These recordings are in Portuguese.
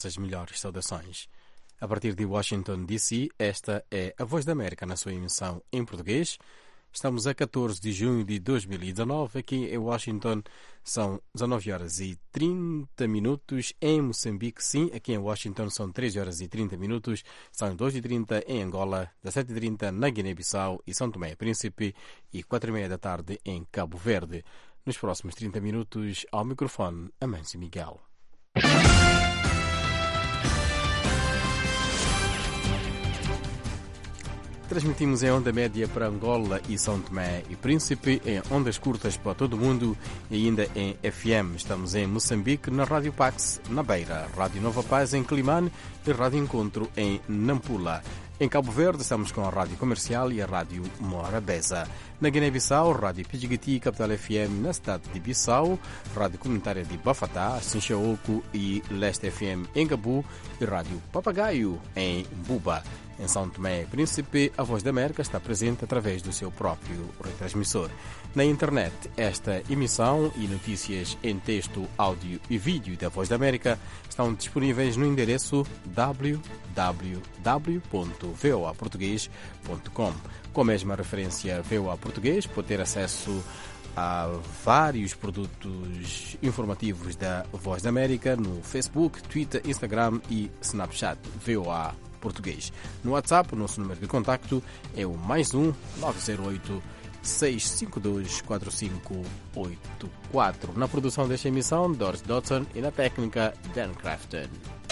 As melhores saudações. A partir de Washington, D.C., esta é a Voz da América na sua emissão em português. Estamos a 14 de junho de 2019. Aqui em Washington são 19 horas e 30 minutos. Em Moçambique, sim. Aqui em Washington são 13 horas e 30 minutos. São 2h30 em Angola, 17h30 na Guiné-Bissau e São Tomé e Príncipe e 4h30 da tarde em Cabo Verde. Nos próximos 30 minutos, ao microfone, Amâncio Miguel. Transmitimos em onda média para Angola e São Tomé e Príncipe, em ondas curtas para todo o mundo e ainda em FM. Estamos em Moçambique, na Rádio Pax, na Beira, Rádio Nova Paz em Climane e Rádio Encontro em Nampula. Em Cabo Verde estamos com a Rádio Comercial e a Rádio Morabeza. Na Guiné-Bissau, Rádio Pidjigiti, Capital FM na cidade de Bissau, Rádio Comunitária de Bafatá, Sinchaoco e Leste FM em Gabu e Rádio Papagaio em Buba. Em São Tomé e Príncipe, a Voz da América está presente através do seu próprio retransmissor. Na internet, esta emissão e notícias em texto, áudio e vídeo da Voz da América estão disponíveis no endereço www.voaportugues.com. Com a mesma referência VOA Português, pode ter acesso a vários produtos informativos da Voz da América no Facebook, Twitter, Instagram e Snapchat. VOA Português. No WhatsApp, o nosso número de contacto é o +1 908 652 4584. Na produção desta emissão, Doris Dodson e na técnica, Dan Crafton.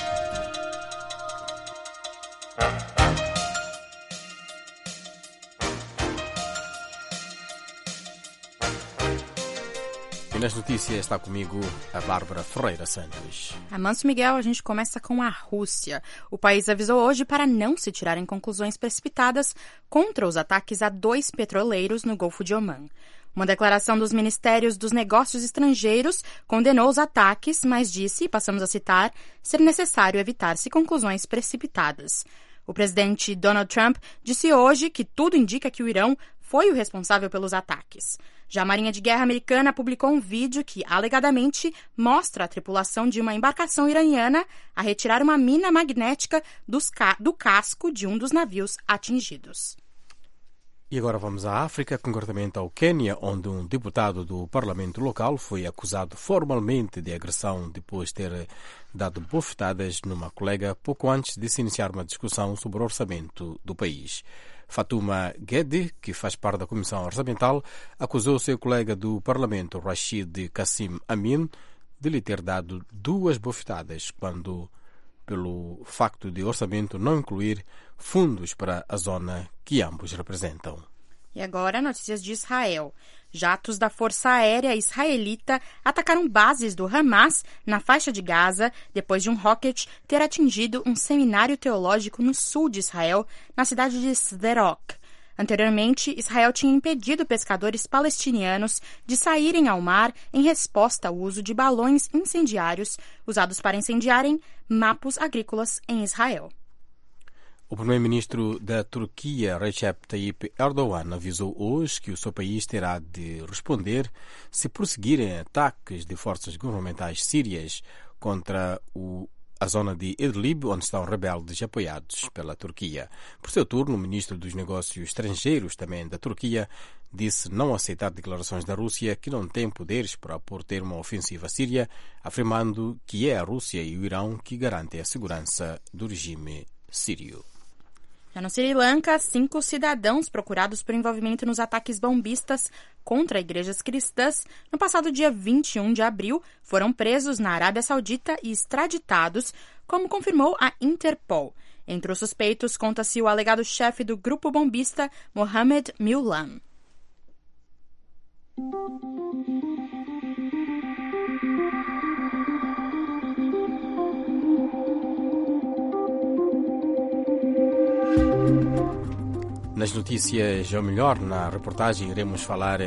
E nas notícias está comigo a Bárbara Ferreira Santos. Amâncio Miguel, a gente começa com a Rússia. O país avisou hoje para não se tirarem conclusões precipitadas contra os ataques a 2 petroleiros no Golfo de Omã. Uma declaração dos Ministérios dos Negócios Estrangeiros condenou os ataques, mas disse, passamos a citar, ser necessário evitar-se conclusões precipitadas. O presidente Donald Trump disse hoje que tudo indica que o Irão foi o responsável pelos ataques. Já a Marinha de Guerra americana publicou um vídeo que, alegadamente, mostra a tripulação de uma embarcação iraniana a retirar uma mina magnética do casco de um dos navios atingidos. E agora vamos à África, concretamente ao Quênia, onde um deputado do parlamento local foi acusado formalmente de agressão depois de ter dado bofetadas numa colega pouco antes de se iniciar uma discussão sobre o orçamento do país. Fatuma Gedi, que faz parte da Comissão Orçamental, acusou seu colega do Parlamento, Rashid Kassim Amin, de lhe ter dado 2 bofetadas pelo facto de o orçamento não incluir fundos para a zona que ambos representam. E agora, notícias de Israel. Jatos da Força Aérea Israelita atacaram bases do Hamas na faixa de Gaza depois de um rocket ter atingido um seminário teológico no sul de Israel, na cidade de Sderot. Anteriormente, Israel tinha impedido pescadores palestinianos de saírem ao mar em resposta ao uso de balões incendiários usados para incendiarem mapos agrícolas em Israel. O primeiro-ministro da Turquia, Recep Tayyip Erdogan, avisou hoje que o seu país terá de responder se prosseguirem ataques de forças governamentais sírias contra a zona de Idlib, onde estão rebeldes apoiados pela Turquia. Por seu turno, o ministro dos Negócios Estrangeiros, também da Turquia, disse não aceitar declarações da Rússia que não tem poderes para pôr termo à ofensiva síria, afirmando que é a Rússia e o Irão que garantem a segurança do regime sírio. Já no Sri Lanka, 5 cidadãos procurados por envolvimento nos ataques bombistas contra igrejas cristãs no passado dia 21 de abril foram presos na Arábia Saudita e extraditados, como confirmou a Interpol. Entre os suspeitos conta-se o alegado chefe do grupo bombista, Mohamed Milan. Nas notícias, ou melhor, na reportagem, iremos falar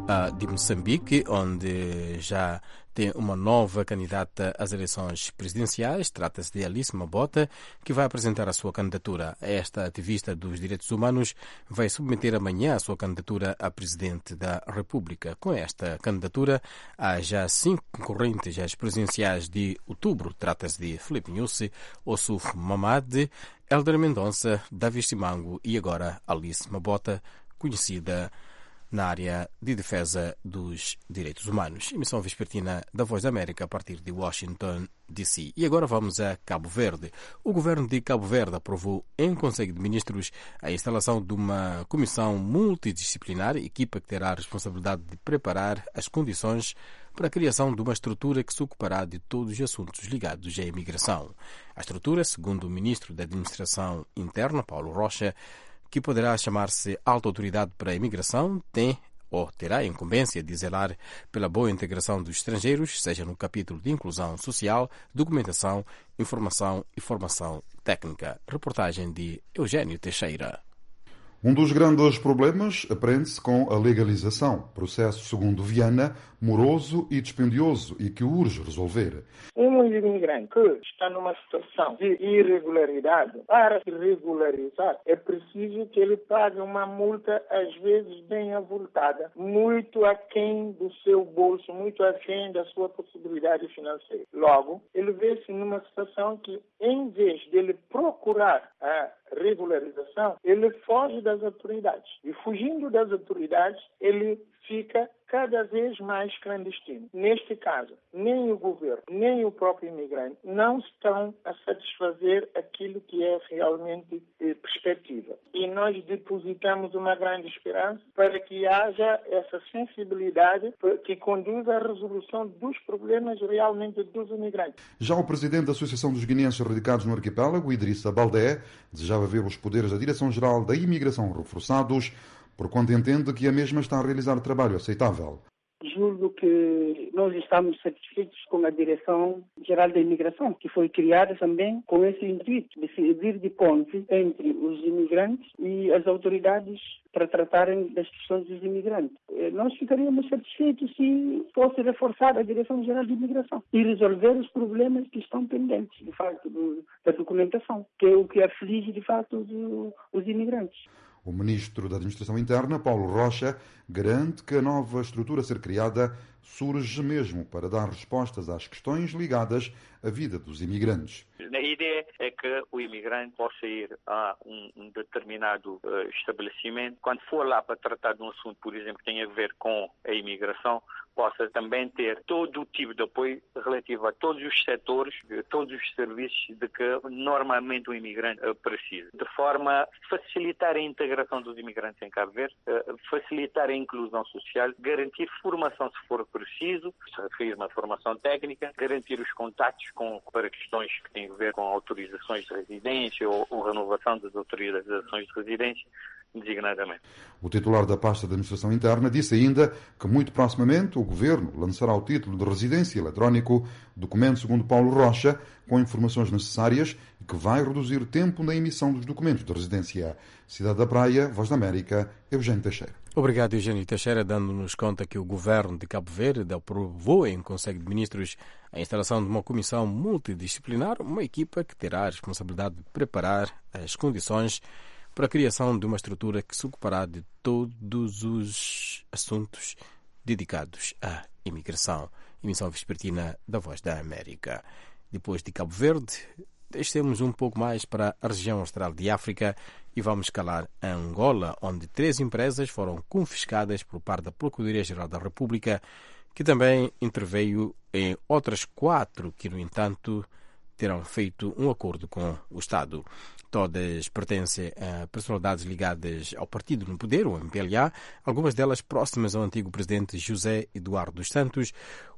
de Moçambique, onde já tem uma nova candidata às eleições presidenciais. Trata-se de Alice Mabota, que vai apresentar a sua candidatura. Esta ativista dos direitos humanos vai submeter amanhã a sua candidatura a presidente da República. Com esta candidatura, há já 5 concorrentes às presidenciais de outubro. Trata-se de Filipe Nyusi, Ossuf Mamad, Helder Mendonça, Davi Simango e agora Alice Mabota, conhecida na área de defesa dos direitos humanos. Emissão vespertina da Voz da América a partir de Washington, D.C. E agora vamos a Cabo Verde. O governo de Cabo Verde aprovou em Conselho de Ministros a instalação de uma comissão multidisciplinar, equipa que terá a responsabilidade de preparar as condições para a criação de uma estrutura que se ocupará de todos os assuntos ligados à imigração. A estrutura, segundo o ministro da Administração Interna, Paulo Rocha, que poderá chamar-se Alta Autoridade para a Imigração, tem ou terá a incumbência de zelar pela boa integração dos estrangeiros, seja no capítulo de inclusão social, documentação, informação e formação técnica. Reportagem de Eugênio Teixeira. Um dos grandes problemas aprende-se com a legalização, processo, segundo Viana, moroso e dispendioso e que urge resolver. Um imigrante que está numa situação de irregularidade, para se regularizar, é preciso que ele pague uma multa, às vezes bem avultada, muito aquém do seu bolso, muito aquém da sua possibilidade financeira. Logo, ele vê-se numa situação que, em vez dele procurar a regularização, ele foge das autoridades. E fugindo das autoridades, ele fica cada vez mais clandestino. Neste caso, nem o governo, nem o próprio imigrante não estão a satisfazer aquilo que é realmente perspectiva. E nós depositamos uma grande esperança para que haja essa sensibilidade que conduza à resolução dos problemas realmente dos imigrantes. Já o presidente da Associação dos Guineenses Radicados no Arquipélago, Idrissa Baldé, desejava ver os poderes da Direção-Geral da Imigração reforçados, porquanto entende que a mesma está a realizar trabalho aceitável. Julgo que nós estamos satisfeitos com a Direção-Geral da Imigração, que foi criada também com esse intuito de servir de ponte entre os imigrantes e as autoridades para tratarem das questões dos imigrantes. Nós ficaríamos satisfeitos se fosse reforçada a Direção-Geral de Imigração e resolver os problemas que estão pendentes, de facto, da documentação, que é o que aflige, de facto, os imigrantes. O ministro da Administração Interna, Paulo Rocha, garante que a nova estrutura a ser criada surge mesmo para dar respostas às questões ligadas à vida dos imigrantes. A ideia é que o imigrante possa ir a um determinado estabelecimento, quando for lá para tratar de um assunto, por exemplo, que tem a ver com a imigração, possa também ter todo o tipo de apoio relativo a todos os setores, todos os serviços de que normalmente o imigrante precisa, de forma a facilitar a integração dos imigrantes em Cabo Verde, facilitar a inclusão social, garantir formação se for preciso, se referir a uma formação técnica, garantir os contactos para questões que têm a ver com autorizações de residência ou renovação das autorizações de residência, designadamente. O titular da pasta da Administração Interna disse ainda que muito proximamente o Governo lançará o título de residência eletrónico, documento, segundo Paulo Rocha, com informações necessárias e que vai reduzir tempo na emissão dos documentos de residência. Cidade da Praia, Voz da América, Eugênio Teixeira. Obrigado, Eugênio Teixeira, dando-nos conta que o Governo de Cabo Verde aprovou em Conselho de Ministros a instalação de uma comissão multidisciplinar, uma equipa que terá a responsabilidade de preparar as condições para a criação de uma estrutura que se ocupará de todos os assuntos dedicados à imigração. Emissão vespertina da Voz da América. Depois de Cabo Verde, descemos um pouco mais para a região austral de África e vamos escalar a Angola, onde 3 empresas foram confiscadas por parte da Procuradoria-Geral da República, que também interveio em outras 4 que, no entanto, terão feito um acordo com o Estado. Todas pertencem a personalidades ligadas ao partido no poder, o MPLA, algumas delas próximas ao antigo presidente José Eduardo dos Santos,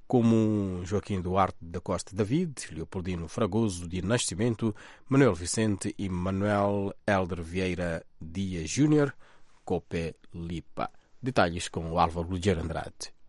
como Joaquim Duarte da Costa David, Leopoldino Fragoso de Nascimento, Manuel Vicente e Manuel Helder Vieira Dias Júnior, Cope Lipa. Detalhes com o Álvaro Ludier Andrade.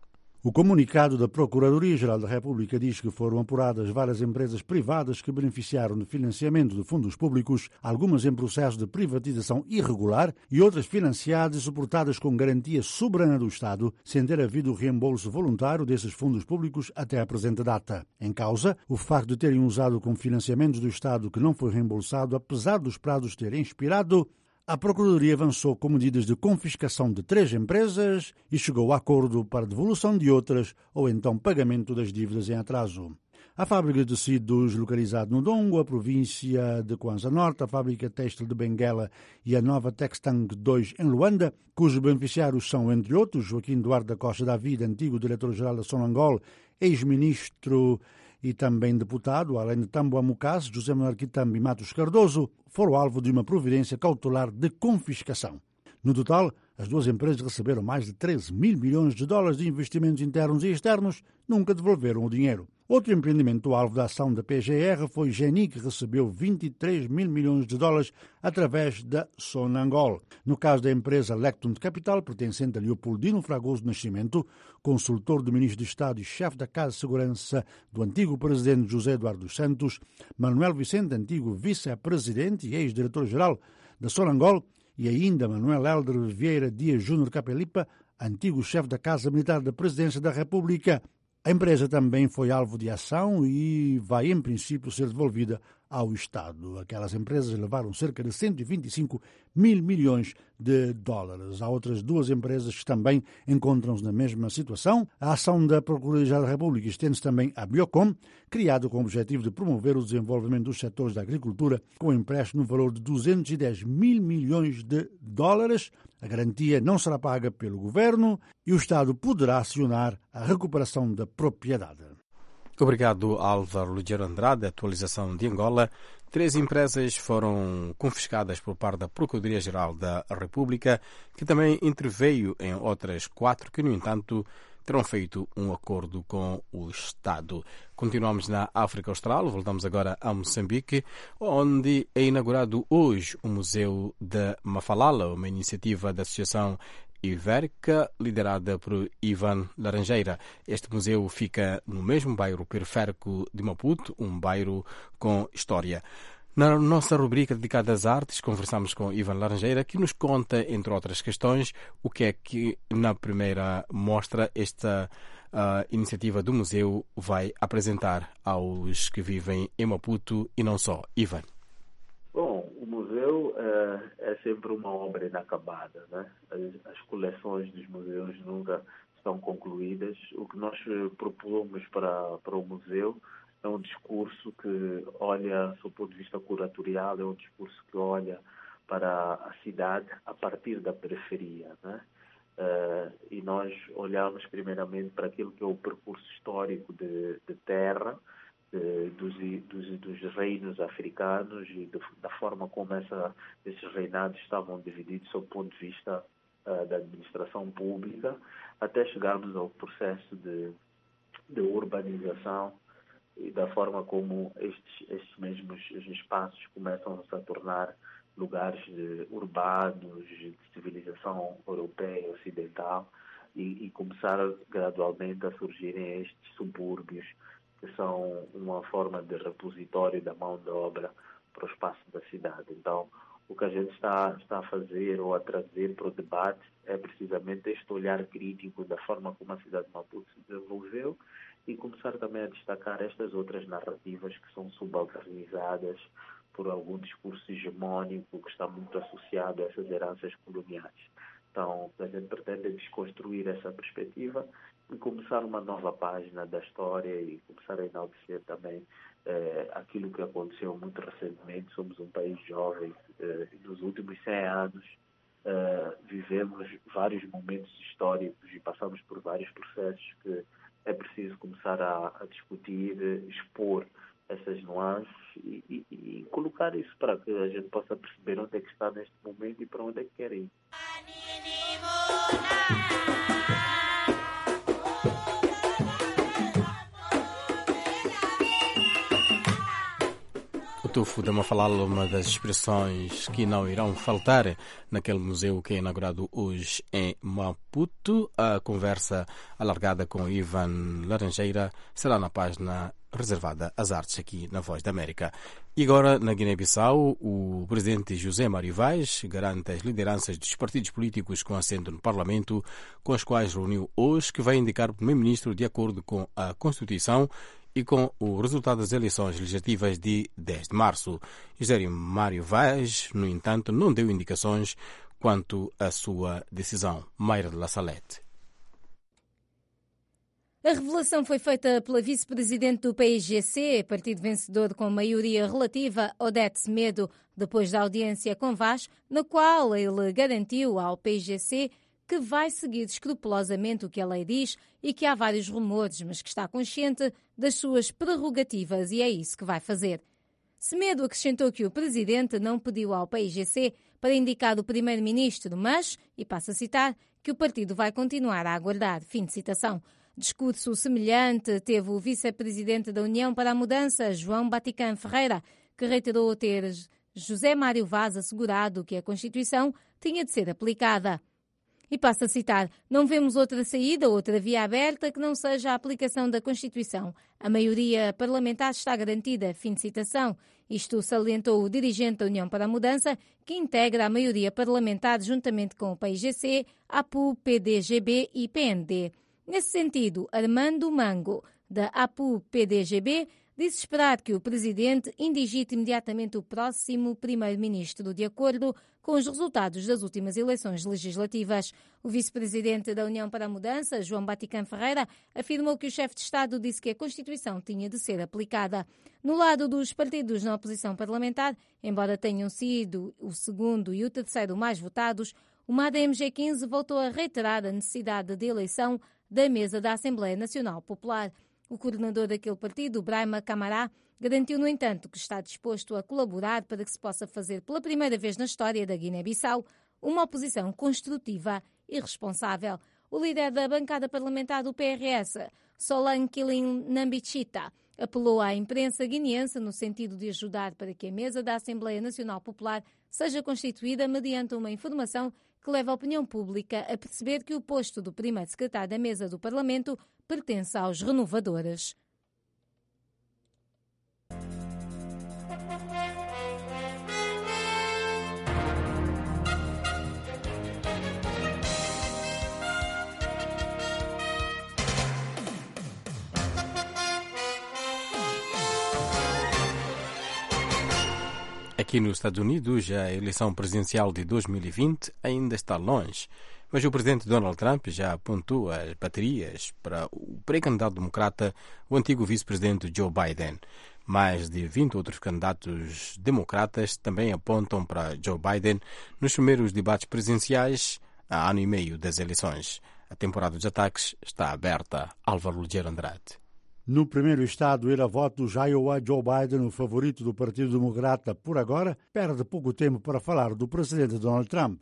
O comunicado da Procuradoria-Geral da República diz que foram apuradas várias empresas privadas que beneficiaram de financiamento de fundos públicos, algumas em processo de privatização irregular e outras financiadas e suportadas com garantia soberana do Estado, sem ter havido reembolso voluntário desses fundos públicos até a presente data. Em causa, o facto de terem usado com financiamentos do Estado que não foi reembolsado, apesar dos prazos terem expirado. A Procuradoria avançou com medidas de confiscação de 3 empresas e chegou a acordo para devolução de outras ou então pagamento das dívidas em atraso. A fábrica de tecidos localizada no Dongo, a província de Kwanza Norte, a fábrica têxtil de Benguela e a nova Textang 2 em Luanda, cujos beneficiários são, entre outros, Joaquim Duarte da Costa da Vida, antigo diretor-geral da Sonangol, ex-ministro e também deputado, além de Tambo Amucas, José Manuel Quitambi e Matos Cardoso, foram alvo de uma providência cautelar de confiscação. No total, as 2 empresas receberam mais de 13 mil milhões de dólares de investimentos internos e externos, nunca devolveram o dinheiro. Outro empreendimento alvo da ação da PGR foi Geni, que recebeu 23 mil milhões de dólares através da Sonangol. No caso da empresa Lectum de Capital, pertencente a Leopoldino Fragoso Nascimento, consultor do Ministro de Estado e chefe da Casa de Segurança do antigo presidente José Eduardo dos Santos, Manuel Vicente, antigo vice-presidente e ex-diretor-geral da Sonangol, e ainda Manuel Helder Vieira Dias Júnior Capelipa, antigo chefe da Casa Militar da Presidência da República. A empresa também foi alvo de ação e vai, em princípio, ser devolvida ao Estado. Aquelas empresas levaram cerca de 125 mil milhões de dólares. Há outras 2 empresas que também encontram-se na mesma situação. A ação da Procuradoria-Geral da República estende-se também à Biocom, criado com o objetivo de promover o desenvolvimento dos setores da agricultura, com empréstimo no valor de 210 mil milhões de dólares. A garantia não será paga pelo governo e o Estado poderá acionar a recuperação da propriedade. Obrigado, Álvaro Lugero Andrade. Atualização de Angola. 3 empresas foram confiscadas por parte da Procuradoria-Geral da República, que também interveio em outras 4 que, no entanto, terão feito um acordo com o Estado. Continuamos na África Austral, voltamos agora a Moçambique, onde é inaugurado hoje o Museu da Mafalala, uma iniciativa da Associação Ibérica, liderada por Ivan Laranjeira. Este museu fica no mesmo bairro periférico de Maputo, um bairro com história. Na nossa rubrica dedicada às artes, conversamos com Ivan Laranjeira, que nos conta, entre outras questões, o que é que na primeira mostra esta iniciativa do museu vai apresentar aos que vivem em Maputo e não só. Ivan. Bom, o museu é sempre uma obra inacabada, né? As coleções dos museus nunca estão concluídas. O que nós propomos para o museu é um discurso que olha, do ponto de vista curatorial, é um discurso que olha para a cidade a partir da periferia, né? E nós olhamos primeiramente para aquilo que é o percurso histórico de terra, dos reinos africanos e da forma como esses reinados estavam divididos sob o ponto de vista da administração pública, até chegarmos ao processo de urbanização e da forma como estes mesmos espaços começam a se tornar lugares urbanos, de civilização europeia, ocidental, e começar gradualmente a surgirem estes subúrbios, que são uma forma de repositório da mão de obra para o espaço da cidade. Então, o que a gente está a fazer ou a trazer para o debate é precisamente este olhar crítico da forma como a cidade de Maputo se desenvolveu e começar também a destacar estas outras narrativas que são subalternizadas por algum discurso hegemónico que está muito associado a essas heranças coloniais. Então, a gente pretende desconstruir essa perspectiva e começar uma nova página da história e começar a enaltecer também aquilo que aconteceu muito recentemente. Somos um país jovem. Nos últimos 100 anos vivemos vários momentos históricos e passamos por vários processos que é preciso começar a discutir, expor essas nuances e colocar isso para que a gente possa perceber onde é que está neste momento e para onde é que quer ir. O Tufo de Mafalala, uma das expressões que não irão faltar naquele museu que é inaugurado hoje em Maputo. A conversa alargada com Ivan Laranjeira será na página reservada às artes aqui na Voz da América. E agora, na Guiné-Bissau, o presidente José Mário Vaz garante as lideranças dos partidos políticos com assento no Parlamento, com as quais reuniu hoje, que vai indicar o primeiro-ministro de acordo com a Constituição e com o resultado das eleições legislativas de 10 de março. José Mário Vaz, no entanto, não deu indicações quanto à sua decisão. Mayra de La Salette. A revelação foi feita pela vice-presidente do PIGC, partido vencedor com maioria relativa, Odete Semedo, depois da audiência com Vaz, na qual ele garantiu ao PIGC que vai seguir escrupulosamente o que a lei diz e que há vários rumores, mas que está consciente das suas prerrogativas e é isso que vai fazer. Semedo acrescentou que o presidente não pediu ao PIGC para indicar o primeiro-ministro, mas, e passo a citar, que o partido vai continuar a aguardar. Fim de citação. Discurso semelhante teve o vice-presidente da União para a Mudança, João Batican Ferreira, que reiterou ter José Mário Vaz assegurado que a Constituição tinha de ser aplicada. E passo a citar, não vemos outra saída, outra via aberta que não seja a aplicação da Constituição. A maioria parlamentar está garantida. Fim de citação. Isto salientou o dirigente da União para a Mudança, que integra a maioria parlamentar juntamente com o PIGC, APU, PDGB e PND. Nesse sentido, Armando Mango, da APU-PDGB, disse esperar que o presidente indigite imediatamente o próximo primeiro-ministro, de acordo com os resultados das últimas eleições legislativas. O vice-presidente da União para a Mudança, João Batican Ferreira, afirmou que o chefe de Estado disse que a Constituição tinha de ser aplicada. No lado dos partidos na oposição parlamentar, embora tenham sido o segundo e o terceiro mais votados, o MAD-MG15 voltou a reiterar a necessidade de eleição da mesa da Assembleia Nacional Popular. O coordenador daquele partido, Brahima Camará, garantiu, no entanto, que está disposto a colaborar para que se possa fazer pela primeira vez na história da Guiné-Bissau uma oposição construtiva e responsável. O líder da bancada parlamentar do PRS, Solan Kilin Nambichita, apelou à imprensa guineense no sentido de ajudar para que a mesa da Assembleia Nacional Popular seja constituída mediante uma informação que leva a opinião pública a perceber que o posto do primeiro secretário da mesa do Parlamento pertence aos renovadores. Aqui nos Estados Unidos, a eleição presidencial de 2020 ainda está longe, mas o presidente Donald Trump já apontou as baterias para o pré-candidato democrata, o antigo vice-presidente Joe Biden. Mais de 20 outros candidatos democratas também apontam para Joe Biden nos primeiros debates presidenciais há ano e meio das eleições. A temporada dos ataques está aberta. Álvaro Ligeiro Andrade. No primeiro estado, ir a votos, Iowa, Joe Biden, o favorito do Partido Democrata por agora, perde pouco tempo para falar do presidente Donald Trump.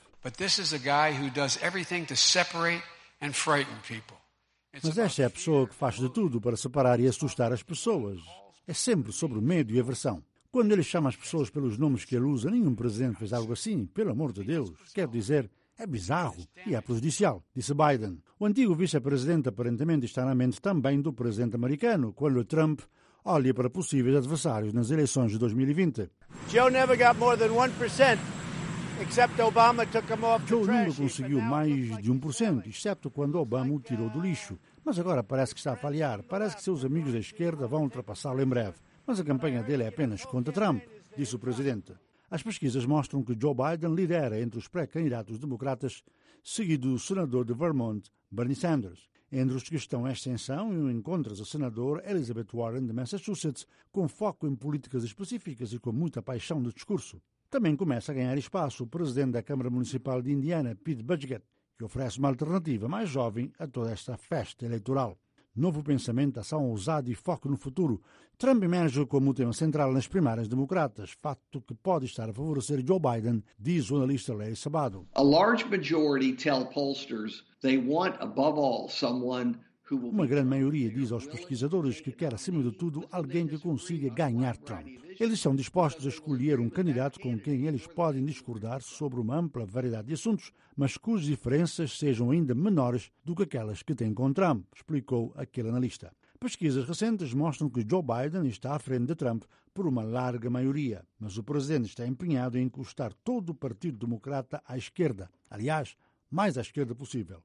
Mas esta é a pessoa que faz de tudo para separar e assustar as pessoas. É sempre sobre o medo e aversão. Quando ele chama as pessoas pelos nomes que ele usa, nenhum presidente fez algo assim, pelo amor de Deus. Quer dizer, é bizarro e é prejudicial, disse Biden. O antigo vice-presidente aparentemente está na mente também do presidente americano, quando Trump olha para possíveis adversários nas eleições de 2020. Joe never got more than 1%, except Obama took him off the Joe trash. nunca conseguiu mais de 1%, exceto quando Obama o tirou do lixo. Mas agora parece que está a falhar. Parece que seus amigos da esquerda vão ultrapassá-lo em breve. Mas a campanha dele é apenas contra Trump, disse o presidente. As pesquisas mostram que Joe Biden lidera entre os pré-candidatos democratas, seguido do senador de Vermont, Bernie Sanders. Entre os que estão em ascensão, encontras a senadora Elizabeth Warren, de Massachusetts, com foco em políticas específicas e com muita paixão de discurso. Também começa a ganhar espaço o presidente da Câmara Municipal de Indiana, Pete Buttigieg, que oferece uma alternativa mais jovem a toda esta festa eleitoral. Novo pensamento, ação ousada e foco no futuro. Trump emerge como tema central nas primárias democratas, fato que pode estar a favorecer Joe Biden, diz o analista Larry Sabato. A large majority tell pollsters they want, above all, someone Uma grande maioria diz aos pesquisadores que quer, acima de tudo, alguém que consiga ganhar Trump. Eles estão dispostos a escolher um candidato com quem eles podem discordar sobre uma ampla variedade de assuntos, mas cujas diferenças sejam ainda menores do que aquelas que têm com Trump, explicou aquele analista. Pesquisas recentes mostram que Joe Biden está à frente de Trump por uma larga maioria, mas o presidente está empenhado em encostar todo o Partido Democrata à esquerda. Aliás, mais à esquerda possível.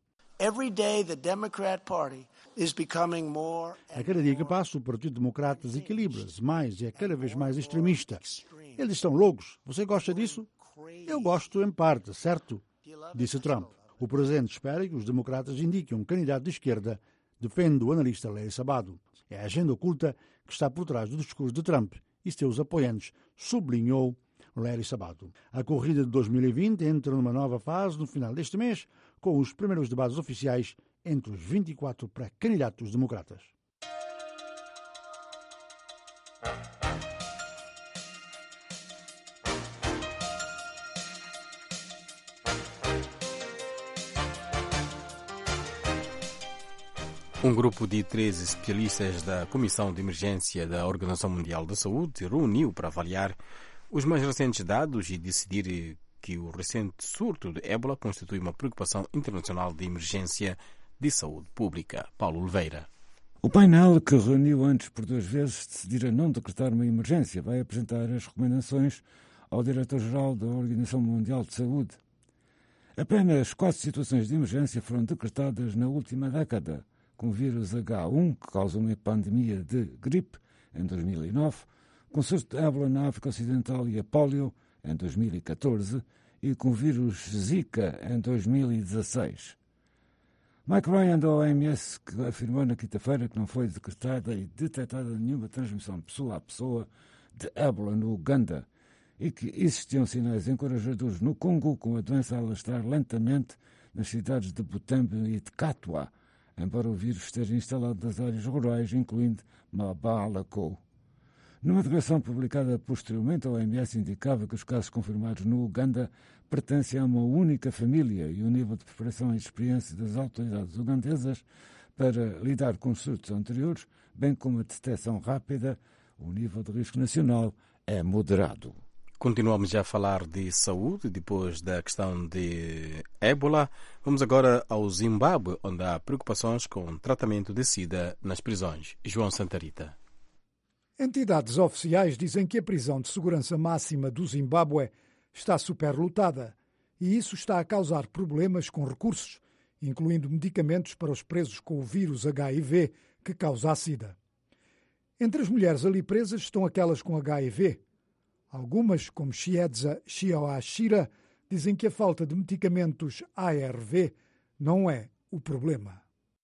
A cada dia que passa, o Partido Democrata desequilibra-se mais e é cada vez mais extremista. Eles estão loucos. Você gosta disso? Eu gosto em parte, certo? Disse Trump. O presidente espera que os democratas indiquem um candidato de esquerda, defende o analista Larry Sabato. É a agenda oculta que está por trás do discurso de Trump e seus apoiantes, sublinhou Larry Sabato. A corrida de 2020 entra numa nova fase no final deste mês, com os primeiros debates oficiais entre os 24 pré-candidatos democratas. Um grupo de 13 especialistas da Comissão de Emergência da Organização Mundial da Saúde reuniu para avaliar os mais recentes dados e decidir que o recente surto de ébola constitui uma preocupação internacional de emergência de saúde pública. Paulo Oliveira. O painel, que reuniu antes por 2 vezes, decidir não decretar uma emergência, vai apresentar as recomendações ao Diretor-Geral da Organização Mundial de Saúde. Apenas 4 situações de emergência foram decretadas na última década, com o vírus H1, que causa uma pandemia de gripe, em 2009, com o surto de ébola na África Ocidental e a polio, em 2014, e com o vírus Zika, em 2016. Mike Ryan, da OMS, que afirmou na quinta-feira que não foi decretada e detectada nenhuma transmissão pessoa a pessoa de ébola no Uganda e que existiam sinais encorajadores no Congo, com a doença a alastrar lentamente nas cidades de Butembo e de Katwa, embora o vírus esteja instalado nas áreas rurais, incluindo Mabalako. Numa declaração publicada posteriormente, a OMS indicava que os casos confirmados no Uganda pertencem a uma única família e o nível de preparação e experiência das autoridades ugandesas para lidar com os surtos anteriores, bem como a detecção rápida, o nível de risco nacional é moderado. Continuamos já a falar de saúde, depois da questão de ébola. Vamos agora ao Zimbábue, onde há preocupações com o tratamento de SIDA nas prisões. João Santarita. Entidades oficiais dizem que a prisão de segurança máxima do Zimbábue está superlotada e isso está a causar problemas com recursos, incluindo medicamentos para os presos com o vírus HIV que causa a SIDA. Entre as mulheres ali presas estão aquelas com HIV. Algumas, como Chiedza Chiawashira, dizem que a falta de medicamentos ARV não é o problema.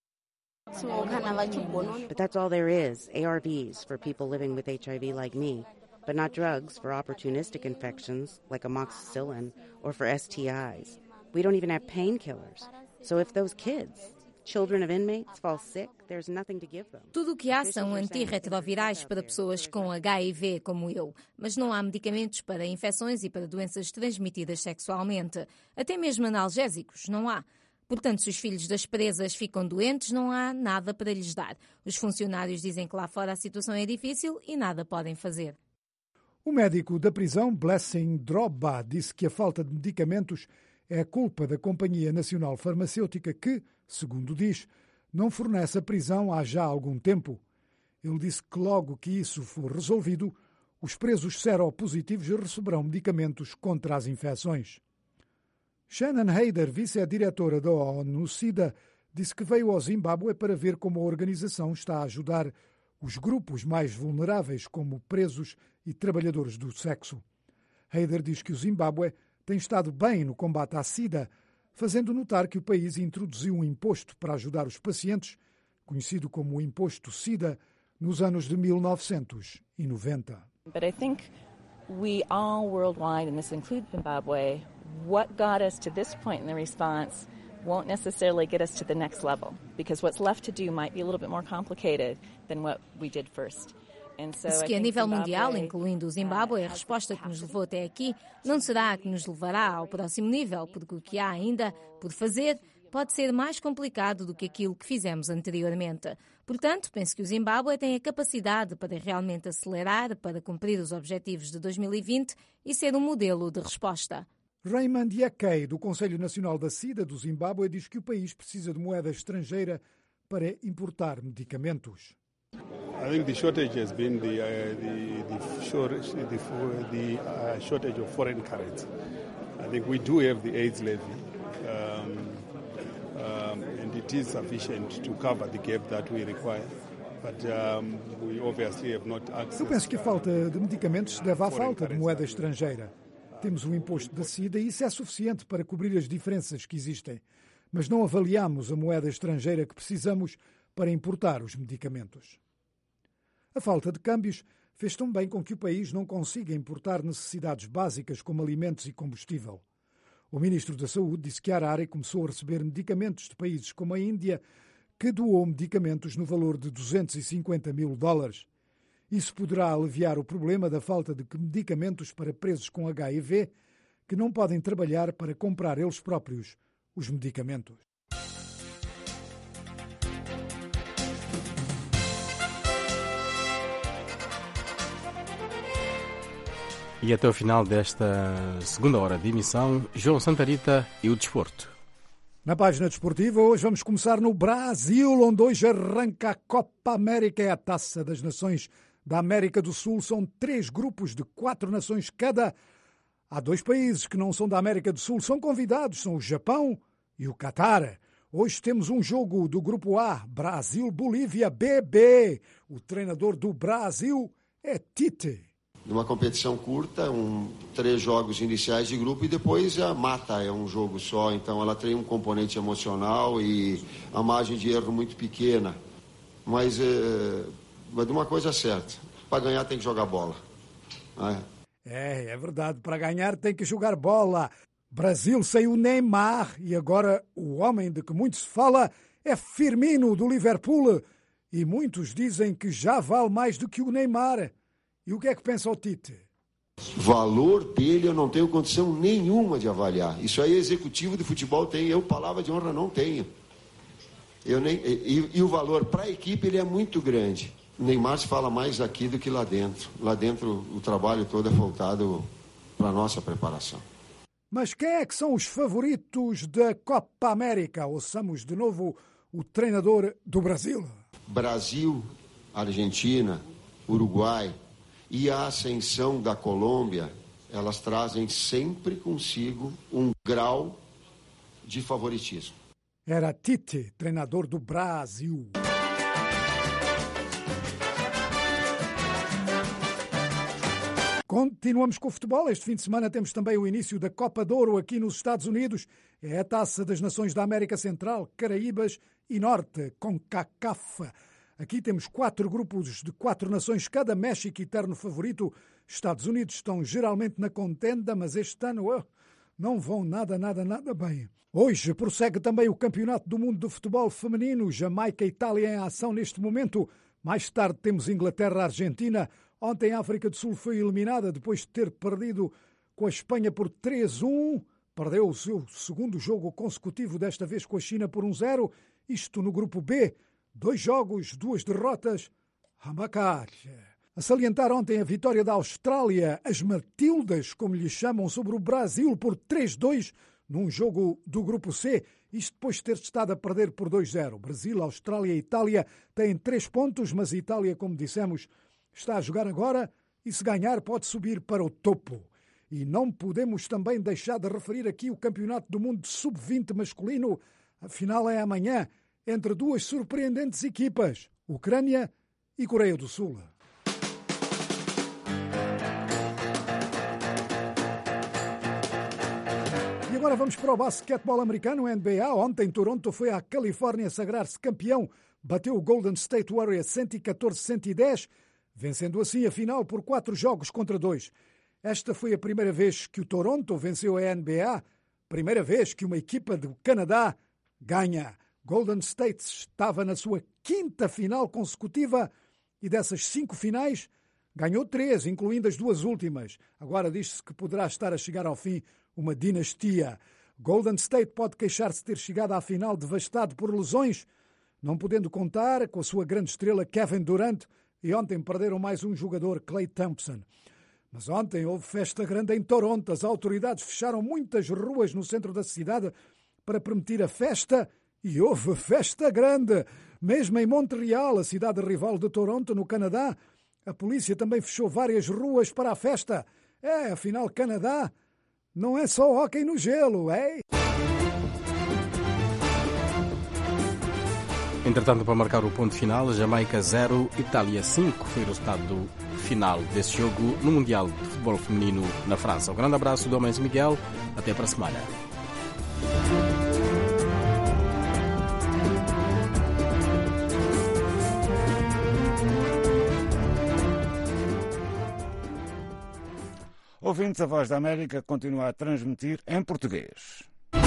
But that's all there is, ARVs for people living with HIV like me, but not drugs for opportunistic infections like amoxicillin or for STIs. We don't even have painkillers. So if those kids, children of inmates, fall sick, there's nothing to give them. Tudo o que há são antirretrovirais para pessoas com HIV como eu, mas não há medicamentos para infecções e para doenças transmitidas sexualmente. Até mesmo analgésicos não há. Portanto, se os filhos das presas ficam doentes, não há nada para lhes dar. Os funcionários dizem que lá fora a situação é difícil e nada podem fazer. O médico da prisão, Blessing Drogba, disse que a falta de medicamentos é culpa da Companhia Nacional Farmacêutica que, segundo diz, não fornece a prisão há já algum tempo. Ele disse que logo que isso for resolvido, os presos seropositivos receberão medicamentos contra as infecções. Shannon Haider, vice-diretora da ONU-SIDA, disse que veio ao Zimbábue para ver como a organização está a ajudar os grupos mais vulneráveis, como presos e trabalhadores do sexo. Haider diz que o Zimbábue tem estado bem no combate à SIDA, fazendo notar que o país introduziu um imposto para ajudar os pacientes, conhecido como o Imposto SIDA, nos anos de 1990. But I think we all worldwide, and this includes Zimbabwe, what got us to this point in the response won't necessarily get us to the next level, because what's left to do might be a little bit more complicated than what we did first. Diz que a nível mundial, incluindo o Zimbábue, a resposta que nos levou até aqui não será a que nos levará ao próximo nível, porque o que há ainda por fazer pode ser mais complicado do que aquilo que fizemos anteriormente. Portanto, penso que o Zimbábue tem a capacidade para realmente acelerar, para cumprir os objetivos de 2020 e ser um modelo de resposta. Raymond Yakei, do Conselho Nacional da SIDA do Zimbábue, diz que o país precisa de moeda estrangeira para importar medicamentos. I think the shortage has been the shortage of foreign currency. I think we do have the AIDS levy, and it is sufficient to cover the gap that we require. But we obviously have not access. Eu penso que a falta de medicamentos se deve à falta de moeda estrangeira. Temos o imposto da SIDA e isso é suficiente para cobrir as diferenças que existem. Mas não avaliamos a moeda estrangeira que precisamos para importar os medicamentos. A falta de câmbios fez também com que o país não consiga importar necessidades básicas como alimentos e combustível. O ministro da Saúde disse que a Harare começou a receber medicamentos de países como a Índia, que doou medicamentos no valor de $250 mil. Isso poderá aliviar o problema da falta de medicamentos para presos com HIV, que não podem trabalhar para comprar eles próprios os medicamentos. E até o final desta segunda hora de emissão, João Santarita e o desporto. Na página desportiva, hoje vamos começar no Brasil, onde hoje arranca a Copa América, é a Taça das Nações da América do Sul. São 3 grupos de 4 nações cada. Há 2 países que não são da América do Sul, são convidados, são o Japão e o Catar. Hoje temos um jogo do grupo A, Brasil-Bolívia BB. O treinador do Brasil é Tite. Numa competição curta, 3 jogos iniciais de grupo e depois a mata, é um jogo só, então ela tem um componente emocional e a margem de erro muito pequena. Mas de uma coisa certa, para ganhar tem que jogar bola. É verdade, para ganhar tem que jogar bola. Brasil sem o Neymar e agora o homem de que muito se fala é Firmino do Liverpool e muitos dizem que já vale mais do que o Neymar. E o que é que pensa o Tite? O valor dele eu não tenho condição nenhuma de avaliar. Isso aí executivo de futebol tem, eu palavra de honra não tenho. E o valor para a equipe ele é muito grande. O Neymar se fala mais aqui do que lá dentro. Lá dentro o trabalho todo é voltado para a nossa preparação. Mas quem é que são os favoritos da Copa América? Ouçamos de novo o treinador do Brasil. Brasil, Argentina, Uruguai e a ascensão da Colômbia, elas trazem sempre consigo um grau de favoritismo. Era Tite, treinador do Brasil. Continuamos com o futebol. Este fim de semana temos também o início da Copa de Ouro aqui nos Estados Unidos. É a Taça das Nações da América Central, Caraíbas e Norte, CONCACAF. Aqui temos 4 grupos de 4 nações, cada. México, eterno favorito. Estados Unidos estão geralmente na contenda, mas este ano não vão nada bem. Hoje prossegue também o Campeonato do Mundo de Futebol Feminino. Jamaica e Itália em ação neste momento. Mais tarde temos Inglaterra-Argentina. Ontem a África do Sul foi eliminada depois de ter perdido com a Espanha por 3-1. Perdeu o seu segundo jogo consecutivo, desta vez com a China por 1-0. Isto no grupo B. 2 jogos, 2 derrotas. A salientar ontem a vitória da Austrália, as Matildas, como lhe chamam, sobre o Brasil por 3-2 num jogo do grupo C. Isto depois de ter estado a perder por 2-0. Brasil, Austrália e Itália têm 3 pontos, mas a Itália, como dissemos, está a jogar agora e se ganhar pode subir para o topo. E não podemos também deixar de referir aqui o Campeonato do Mundo de Sub-20 masculino. A final é amanhã, entre 2 surpreendentes equipas, Ucrânia e Coreia do Sul. E agora vamos para o basquetebol americano, NBA. Ontem Toronto foi à Califórnia sagrar-se campeão. Bateu o Golden State Warriors 114-110, vencendo assim a final por 4 jogos contra 2. Esta foi a primeira vez que o Toronto venceu a NBA, primeira vez que uma equipa do Canadá ganha. Golden State estava na sua 5ª final consecutiva e dessas 5 finais ganhou 3, incluindo as 2 últimas. Agora diz-se que poderá estar a chegar ao fim uma dinastia. Golden State pode queixar-se de ter chegado à final devastado por lesões, não podendo contar com a sua grande estrela Kevin Durant, e ontem perderam mais um jogador, Klay Thompson. Mas ontem houve festa grande em Toronto. As autoridades fecharam muitas ruas no centro da cidade para permitir a festa, e houve festa grande. Mesmo em Montreal, a cidade rival de Toronto, no Canadá, a polícia também fechou várias ruas para a festa. Afinal, Canadá não é só hóquei no gelo, é? Entretanto, para marcar o ponto final, Jamaica 0, Itália 5 foi o resultado final desse jogo no Mundial de Futebol Feminino na França. Um grande abraço do Homens Miguel, até para a semana. Ouvintes, a Voz da América continua a transmitir em português.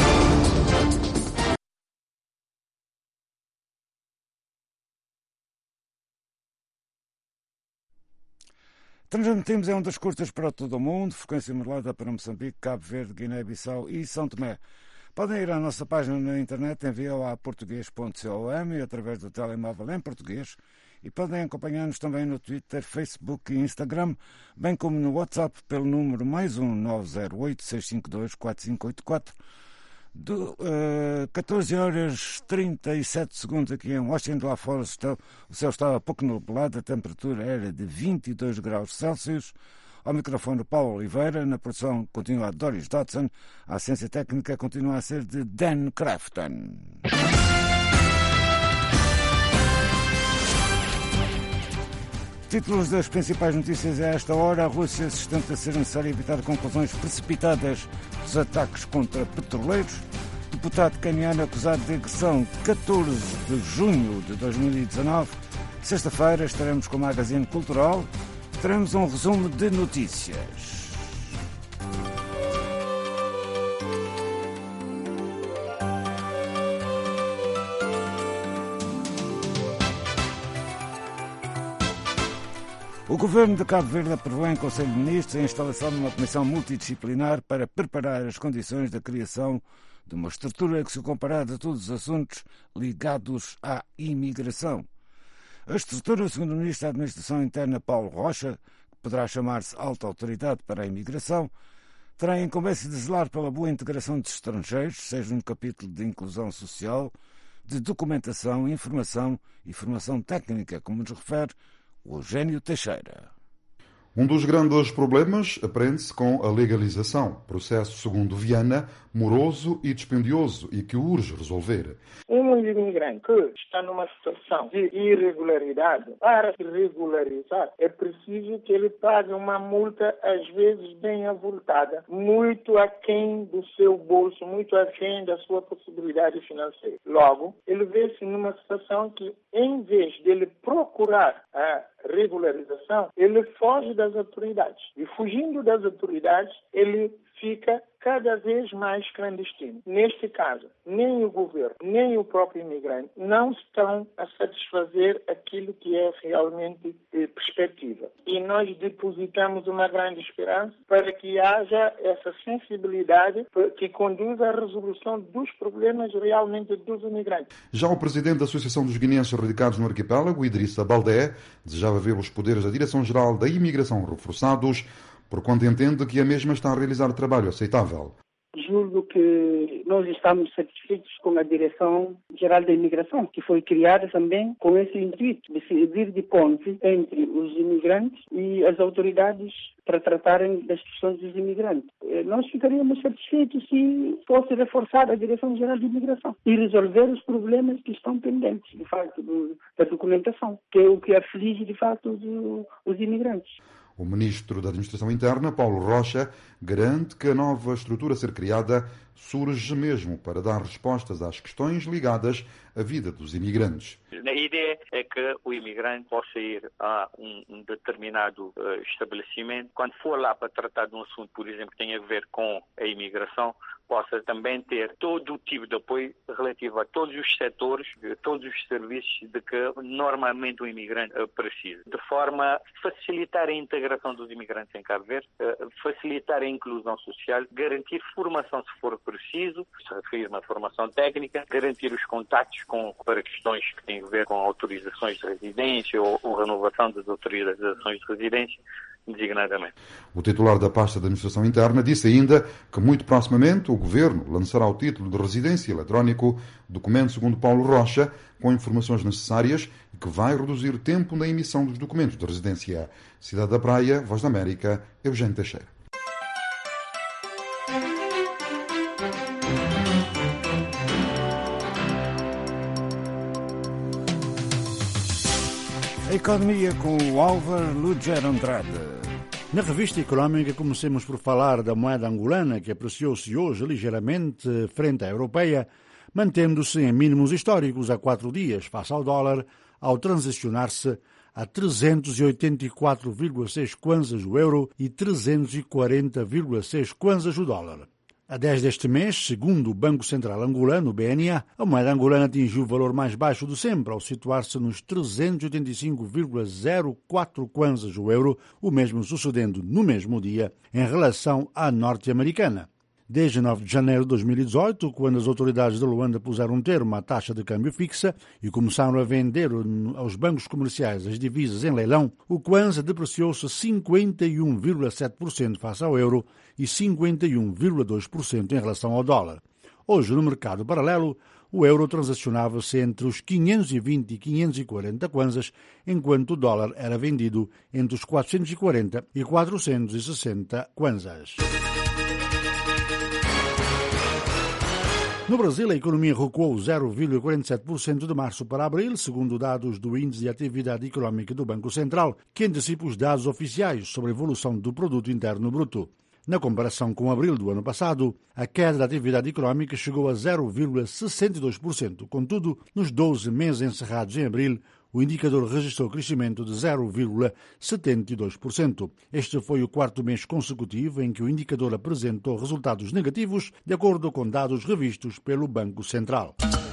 Transmitimos em ondas curtas para todo o mundo, frequência modulada para Moçambique, Cabo Verde, Guiné-Bissau e São Tomé. Podem ir à nossa página na internet em voaportugues.com e através do telemóvel em português, e podem acompanhar-nos também no Twitter, Facebook e Instagram, bem como no WhatsApp pelo número +1 908 652 4584. 14h37 aqui em Washington. Lá fora o céu estava pouco nublado, a temperatura era de 22 graus Celsius. Ao microfone Paulo Oliveira, na produção continua Doris Dodson, a assistência técnica continua a ser de Dan Crafton. Títulos das principais notícias a esta hora. A Rússia sustenta ser necessário evitar conclusões precipitadas dos ataques contra petroleiros. Deputado caniano acusado de agressão 14 de junho de 2019. Sexta-feira estaremos com o Magazine Cultural. Teremos um resumo de notícias. O Governo de Cabo Verde aprovou em Conselho de Ministros a instalação de uma comissão multidisciplinar para preparar as condições da criação de uma estrutura que se comparada a todos os assuntos ligados à imigração. A estrutura, segundo o Ministro da Administração Interna, Paulo Rocha, que poderá chamar-se Alta Autoridade para a Imigração, terá a incumbência de zelar pela boa integração dos estrangeiros, seja no capítulo de inclusão social, de documentação, informação e formação técnica, como nos refere o Eugênio Teixeira. Um dos grandes problemas aprende-se com a legalização, processo, segundo Viana, moroso e dispendioso e que urge resolver. Um imigrante que está numa situação de irregularidade, para se regularizar, é preciso que ele pague uma multa, às vezes bem avultada, muito aquém do seu bolso, muito aquém da sua possibilidade financeira. Logo, ele vê-se numa situação que, em vez dele procurar a regularização, ele foge das autoridades. E fugindo das autoridades, ele fica cada vez mais clandestino. Neste caso, nem o governo, nem o próprio imigrante não estão a satisfazer aquilo que é realmente perspectiva. E nós depositamos uma grande esperança para que haja essa sensibilidade que conduza à resolução dos problemas realmente dos imigrantes. Já o presidente da Associação dos Guineenses Radicados no Arquipélago, Idrissa Baldé, desejava ver os poderes da Direção-Geral da Imigração reforçados, porquanto entende que a mesma está a realizar trabalho aceitável. Julgo que nós estamos satisfeitos com a Direção-Geral da Imigração, que foi criada também com esse intuito de servir de ponte entre os imigrantes e as autoridades para tratarem das questões dos imigrantes. Nós ficaríamos satisfeitos se fosse reforçar a Direção-Geral de Imigração e resolver os problemas que estão pendentes, de facto, da documentação, que é o que aflige, de facto, os imigrantes. O ministro da Administração Interna, Paulo Rocha, garante que a nova estrutura a ser criada surge mesmo para dar respostas às questões ligadas à vida dos imigrantes. A ideia é que o imigrante possa ir a um determinado estabelecimento. Quando for lá para tratar de um assunto, por exemplo, que tem a ver com a imigração, possa também ter todo o tipo de apoio relativo a todos os setores, todos os serviços de que normalmente o imigrante precisa, de forma a facilitar a integração dos imigrantes em Cabo Verde, facilitar a inclusão social, garantir formação se for preciso, se refere a formação técnica, garantir os contactos para questões que têm a ver com autorizações de residência ou renovação das autorizações de residência, designadamente. O titular da pasta da Administração Interna disse ainda que muito proximamente o Governo lançará o título de residência eletrónico, documento segundo Paulo Rocha, com informações necessárias e que vai reduzir tempo na emissão dos documentos de residência. Cidade da Praia, Voz da América, Eugênio Teixeira. A economia com o Álvaro Lugero Andrade. Na revista económica, comecemos por falar da moeda angolana, que apreciou-se hoje ligeiramente frente à europeia, mantendo-se em mínimos históricos há 4 dias, face ao dólar, ao transicionar-se a 384,6 kwanzas o euro e 340,6 kwanzas o dólar. A 10 deste mês, segundo o Banco Central Angolano, o BNA, a moeda angolana atingiu o valor mais baixo de sempre, ao situar-se nos 385,04 kwanzas o euro, o mesmo sucedendo no mesmo dia em relação à norte-americana. Desde 9 de janeiro de 2018, quando as autoridades de Luanda puseram um termo à taxa de câmbio fixa e começaram a vender aos bancos comerciais as divisas em leilão, o kwanza depreciou-se 51,7% face ao euro e 51,2% em relação ao dólar. Hoje, no mercado paralelo, o euro transacionava-se entre os 520 e 540 kwanzas, enquanto o dólar era vendido entre os 440 e 460 kwanzas. No Brasil, a economia recuou 0,47% de março para abril, segundo dados do Índice de Atividade Econômica do Banco Central, que antecipa os dados oficiais sobre a evolução do Produto Interno Bruto. Na comparação com abril do ano passado, a queda da atividade econômica chegou a 0,62%. Contudo, nos 12 meses encerrados em abril, o indicador registrou crescimento de 0,72%. Este foi o 4º mês consecutivo em que o indicador apresentou resultados negativos, de acordo com dados revistos pelo Banco Central.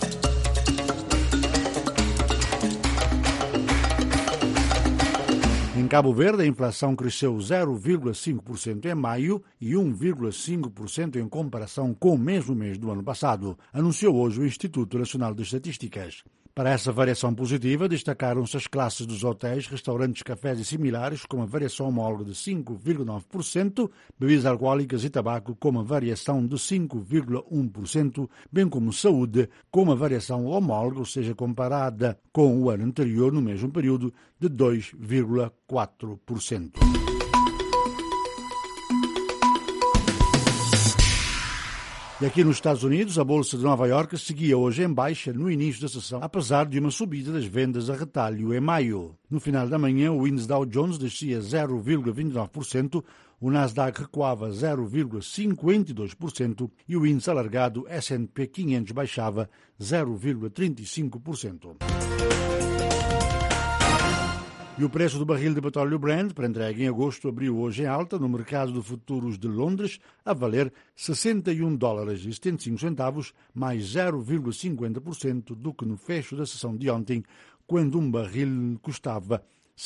Em Cabo Verde, a inflação cresceu 0,5% em maio e 1,5% em comparação com o mesmo mês do ano passado, anunciou hoje o Instituto Nacional de Estatísticas. Para essa variação positiva, destacaram-se as classes dos hotéis, restaurantes, cafés e similares, com uma variação homóloga de 5,9%, bebidas alcoólicas e tabaco, com uma variação de 5,1%, bem como saúde, com uma variação homóloga, ou seja, comparada com o ano anterior, no mesmo período, de 2,4%. E aqui nos Estados Unidos, a Bolsa de Nova Iorque seguia hoje em baixa no início da sessão, apesar de uma subida das vendas a retalho em maio. No final da manhã, o índice Dow Jones descia 0,29%, o Nasdaq recuava 0,52% e o índice alargado S&P 500 baixava 0,35%. E o preço do barril de petróleo Brent, para entrega em agosto, abriu hoje em alta no mercado de futuros de Londres, a valer $61,75, mais 0,50% do que no fecho da sessão de ontem, quando um barril custava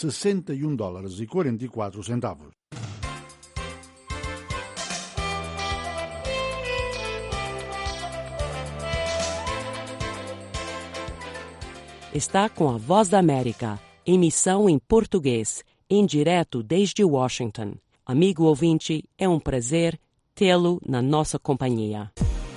$61,44. Está com a Voz da América. Emissão em português, em direto desde Washington. Amigo ouvinte, é um prazer tê-lo na nossa companhia.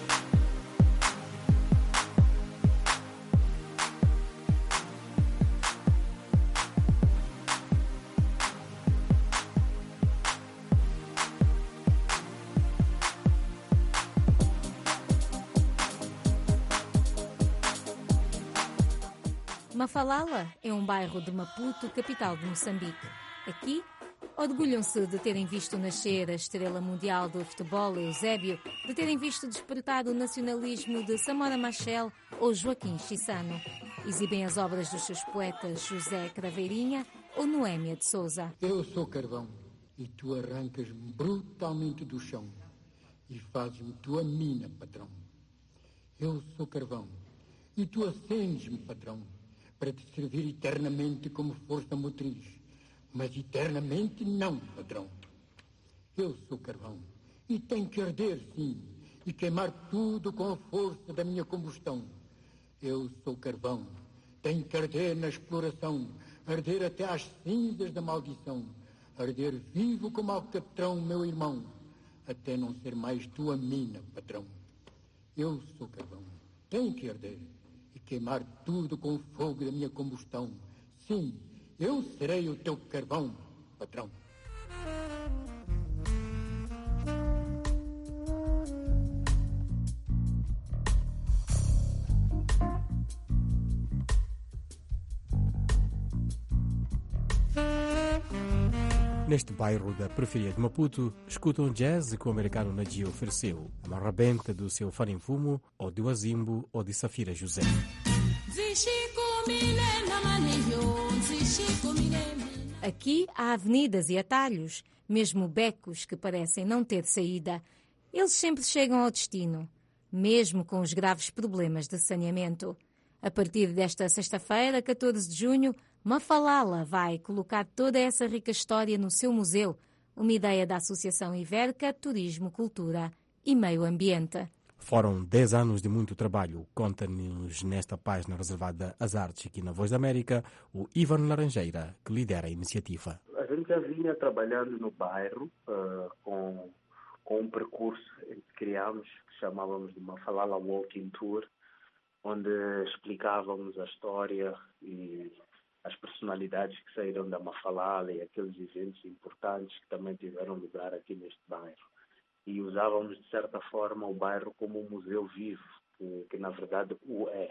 Mafalala é um bairro de Maputo, capital de Moçambique. Aqui, orgulham-se de terem visto nascer a estrela mundial do futebol Eusébio, de terem visto despertar o nacionalismo de Samora Machel ou Joaquim Chissano. Exibem as obras dos seus poetas José Craveirinha ou Noémia de Souza. Eu sou carvão e tu arrancas-me brutalmente do chão e fazes-me tua mina, patrão. Eu sou carvão e tu acendes-me, patrão, para te servir eternamente como força motriz. Mas eternamente não, patrão. Eu sou carvão e tenho que arder, sim, e queimar tudo com a força da minha combustão. Eu sou carvão, tenho que arder na exploração, arder até às cinzas da maldição, arder vivo como alcatrão, meu irmão, até não ser mais tua mina, patrão. Eu sou carvão, tenho que arder e queimar tudo com o fogo da minha combustão. Sim, eu serei o teu carvão, patrão. Neste bairro da periferia de Maputo, escutam jazz que o americano Nadia ofereceu, a marrabenta do seu Farinfumo, ou de Wazimbo, ou de Safira José. Aqui há avenidas e atalhos, mesmo becos que parecem não ter saída. Eles sempre chegam ao destino, mesmo com os graves problemas de saneamento. A partir desta sexta-feira, 14 de junho, Mafalala vai colocar toda essa rica história no seu museu, uma ideia da Associação Ibérica Turismo, Cultura e Meio Ambiente. Foram 10 anos de muito trabalho, conta-nos nesta página reservada às artes aqui na Voz da América, o Ivan Laranjeira, que lidera a iniciativa. A gente já vinha trabalhando no bairro com um percurso que criámos, que chamávamos de Mafalala Walking Tour, onde explicávamos a história e as personalidades que saíram da Mafalala e aqueles eventos importantes que também tiveram lugar aqui neste bairro. E usávamos, de certa forma, o bairro como um museu vivo, que na verdade o é.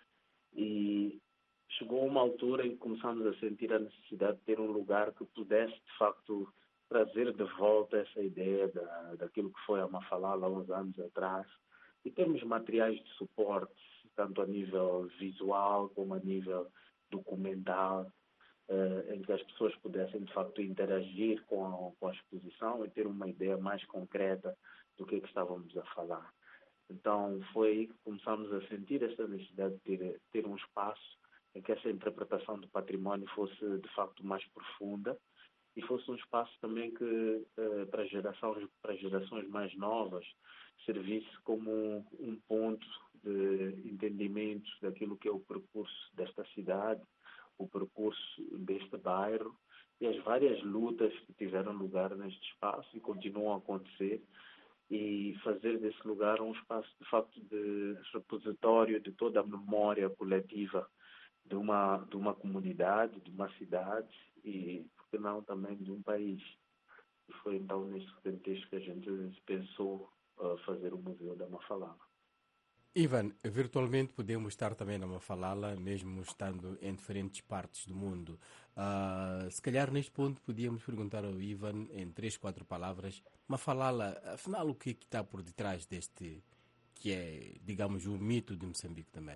E chegou uma altura em que começamos a sentir a necessidade de ter um lugar que pudesse, de facto, trazer de volta essa ideia daquilo que foi a Mafalala há uns anos atrás. E termos materiais de suporte, tanto a nível visual como a nível documental, em que as pessoas pudessem, de facto, interagir com a exposição e ter uma ideia mais concreta do que estávamos a falar. Então, foi aí que começamos a sentir essa necessidade de ter um espaço em que essa interpretação do património fosse, de facto, mais profunda e fosse um espaço também que, para gerações mais novas, servisse como um ponto de entendimento daquilo que é o percurso desta cidade, o percurso deste bairro e as várias lutas que tiveram lugar neste espaço e continuam a acontecer, e fazer desse lugar um espaço, de facto, de repositório de toda a memória coletiva de uma comunidade, de uma cidade e, por que não, também de um país. E foi então nesse contexto que a gente pensou fazer o Museu da Mafalala. Ivan, virtualmente podemos estar também na Mafalala, mesmo estando em diferentes partes do mundo. Se calhar neste ponto podíamos perguntar ao Ivan, em 3, 4 palavras, Mafalala, afinal o que está por detrás deste, que é, digamos, o mito de Moçambique também?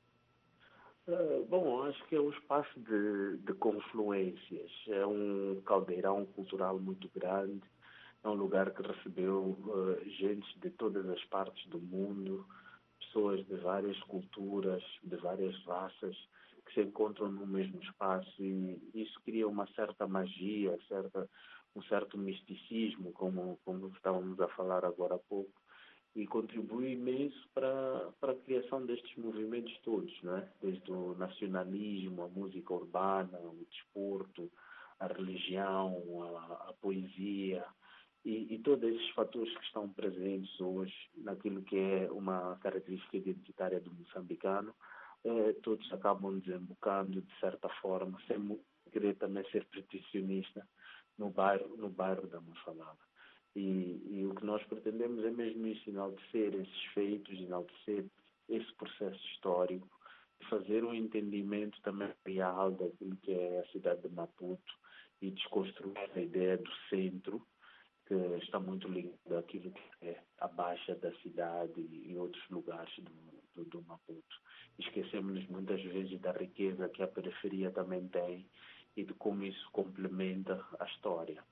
Bom, acho que é um espaço de confluências, é um caldeirão cultural muito grande, é um lugar que recebeu gente de todas as partes do mundo, pessoas de várias culturas, de várias raças, que se encontram no mesmo espaço, e isso cria uma certa magia, um certo misticismo, como estávamos a falar agora há pouco, e contribui imenso para a criação destes movimentos todos, não é? Desde o nacionalismo, a música urbana, o desporto, a religião, a poesia, e todos esses fatores que estão presentes hoje naquilo que é uma característica identitária do moçambicano, todos acabam desembocando, de certa forma, sem querer também ser pretensionista, no bairro da Mafalala. E o que nós pretendemos é mesmo isso, enaltecer esses feitos, enaltecer esse processo histórico, fazer um entendimento também real daquilo que é a cidade de Maputo e desconstruir a ideia do centro, que está muito ligado àquilo que é a baixa da cidade e outros lugares do Maputo. Esquecemos muitas vezes da riqueza que a periferia também tem e de como isso complementa a história.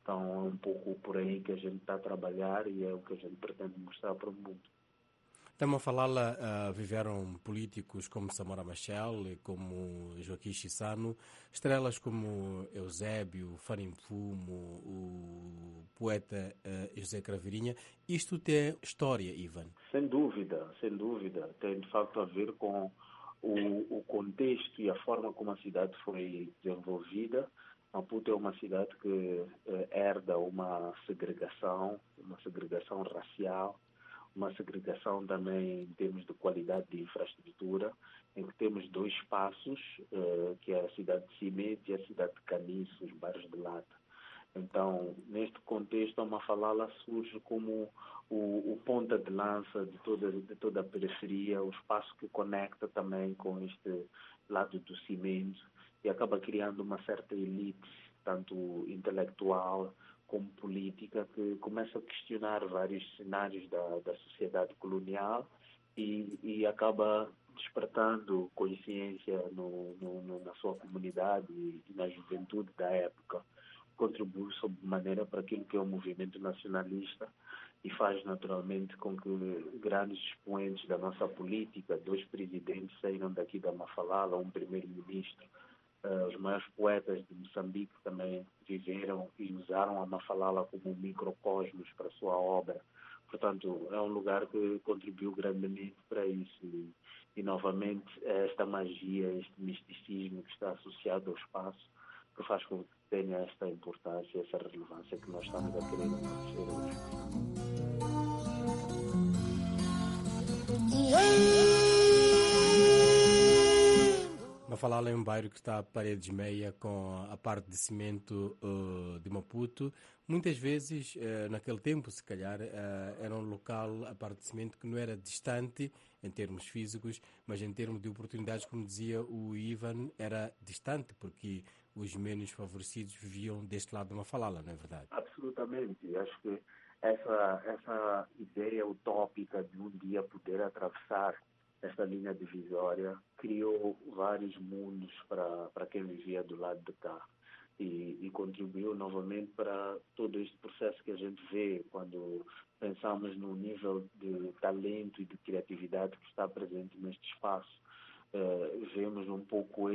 Então é um pouco por aí que a gente está a trabalhar e é o que a gente pretende mostrar para o mundo. Estamos a falar, viveram políticos como Samora Machel, como Joaquim Chissano, estrelas como Eusébio, Farim Fumo, o poeta José Craveirinha. Isto tem história, Ivan? Sem dúvida. Tem de facto a ver com o contexto e a forma como a cidade foi desenvolvida. Maputo é uma cidade que herda uma segregação racial, uma segregação também em termos de qualidade de infraestrutura, em que temos dois espaços, que é a cidade de Cimete e a cidade de Caniço, os bairros de Lata. Então, neste contexto, a Mafalala surge como o ponta de lança de toda a periferia, o espaço que conecta também com este lado do cimento e acaba criando uma certa elite, tanto intelectual como política, que começa a questionar vários cenários da sociedade colonial e acaba despertando consciência na sua comunidade e na juventude da época. Contribui sob maneira para aquilo que é o movimento nacionalista e faz naturalmente com que grandes expoentes da nossa política, 2 presidentes saíram daqui da Mafalala, um primeiro-ministro, os maiores poetas de Moçambique também viveram e usaram a Mafalala como um microcosmos para a sua obra. Portanto, é um lugar que contribuiu grandemente para isso. E novamente, é esta magia, este misticismo que está associado ao espaço, que faz com que tenha esta importância, essa relevância que nós estamos a querer acontecer hoje. Mafalala é um bairro que está a paredes meia com a parte de cimento de Maputo. Muitas vezes, naquele tempo, se calhar, era um local, a parte de cimento, que não era distante em termos físicos, mas em termos de oportunidades, como dizia o Ivan, era distante, porque os menos favorecidos viviam deste lado de Mafalala, não é verdade? Absolutamente. Acho que essa ideia utópica de um dia poder atravessar esta linha divisória criou vários mundos para quem vivia do lado de cá e contribuiu novamente para todo este processo que a gente vê quando pensamos no nível de talento e de criatividade que está presente neste espaço. Vemos um pouco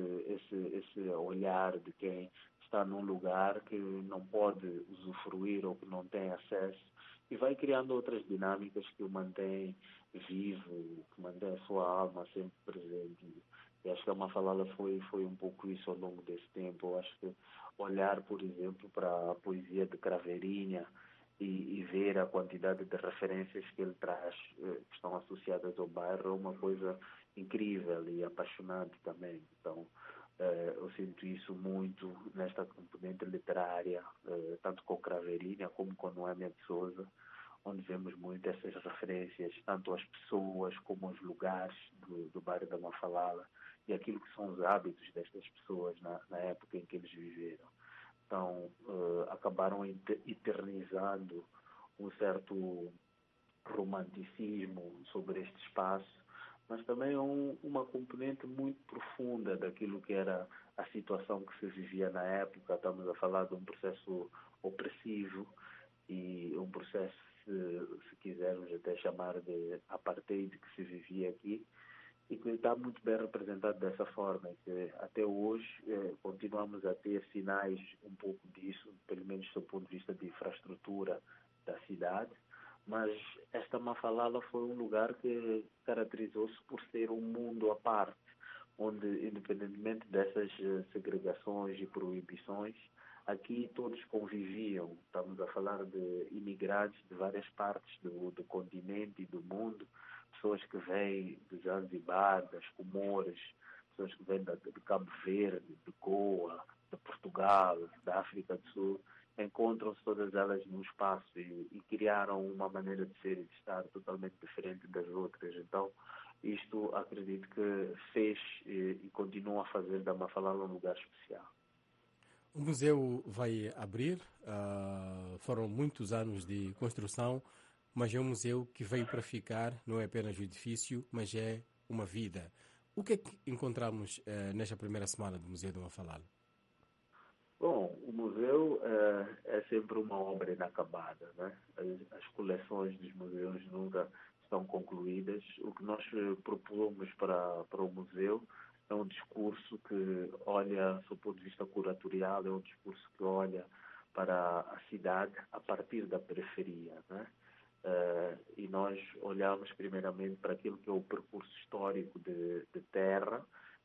esse olhar de quem está num lugar que não pode usufruir ou que não tem acesso e vai criando outras dinâmicas que o mantém vivo, que mantém a sua alma sempre presente. E acho que a Mafalala foi um pouco isso ao longo desse tempo. Eu acho que olhar, por exemplo, para a poesia de Craveirinha e ver a quantidade de referências que ele traz, que estão associadas ao bairro, é uma coisa incrível e apaixonante também. Então, eu sinto isso muito nesta componente literária, tanto com Craveirinha como com Noémia de Souza, onde vemos muito essas referências, tanto às pessoas como aos lugares do bairro da Mafalala e aquilo que são os hábitos destas pessoas na época em que eles viveram. Então, acabaram eternizando um certo romanticismo sobre este espaço, mas também uma componente muito profunda daquilo que era a situação que se vivia na época. Estamos a falar de um processo opressivo e um processo, se quisermos até chamar de apartheid, que se vivia aqui e que está muito bem representado dessa forma, que até hoje continuamos a ter sinais um pouco disso, pelo menos do ponto de vista de infraestrutura da cidade. Mas esta Mafalala foi um lugar que caracterizou-se por ser um mundo à parte, onde, independentemente dessas segregações e proibições, aqui todos conviviam. Estamos a falar de imigrantes de várias partes do continente e do mundo, pessoas que vêm de Zanzibar, das Comores, pessoas que vêm de Cabo Verde, de Goa, de Portugal, da África do Sul. Encontram-se todas elas num espaço e criaram uma maneira de ser e de estar totalmente diferente das outras. Então, isto acredito que fez e continua a fazer da Mafalala um lugar especial. O museu vai abrir, foram muitos anos de construção, mas é um museu que veio para ficar, não é apenas o edifício, mas é uma vida. O que é que encontramos nesta primeira semana do Museu da Mafalala? Bom, o museu é sempre uma obra inacabada, né? As coleções dos museus nunca estão concluídas. O que nós propomos para o museu é um discurso que olha, do ponto de vista curatorial, é um discurso que olha para a cidade a partir da periferia, né? E nós olhamos primeiramente para aquilo que é o percurso histórico de terra,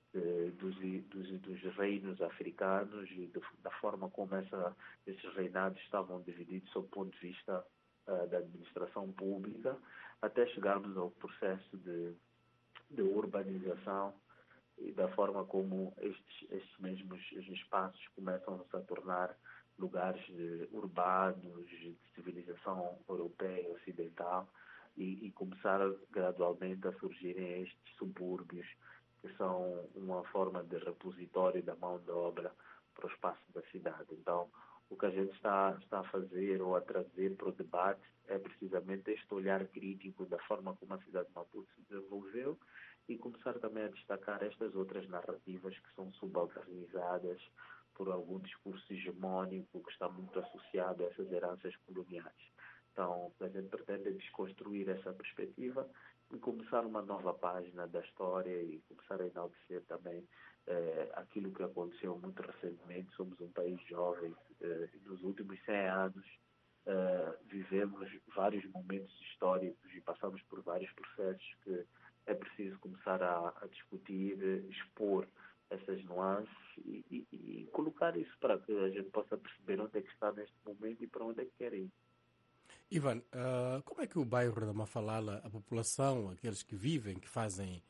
dos reinos africanos e da forma como esses reinados estavam divididos sob o ponto de vista da administração pública, até chegarmos ao processo de urbanização e da forma como estes mesmos espaços começam-se a tornar lugares urbanos, de civilização europeia, ocidental, e começar gradualmente a surgirem estes subúrbios, que são uma forma de repositório da mão de obra para o espaço da cidade. Então, o que a gente está a fazer ou a trazer para o debate é precisamente este olhar crítico da forma como a cidade de Maputo se desenvolveu e começar também a destacar estas outras narrativas que são subalternizadas por algum discurso hegemônico que está muito associado a essas heranças coloniais. Então, a gente pretende desconstruir essa perspectiva e começar uma nova página da história e começar a enaltecer também aquilo que aconteceu muito recentemente. Somos um país jovem, nos últimos 100 anos vivemos vários momentos históricos e passamos por vários processos que é preciso começar a discutir, expor essas nuances e colocar isso para que a gente possa perceber onde é que está neste momento e para onde é que quer ir. Ivan, como é que o bairro da Mafalala, a população, aqueles que vivem, que fazem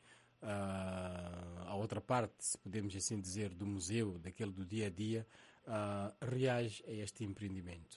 a outra parte, se podemos assim dizer, do museu, daquele do dia a dia, reage a este empreendimento?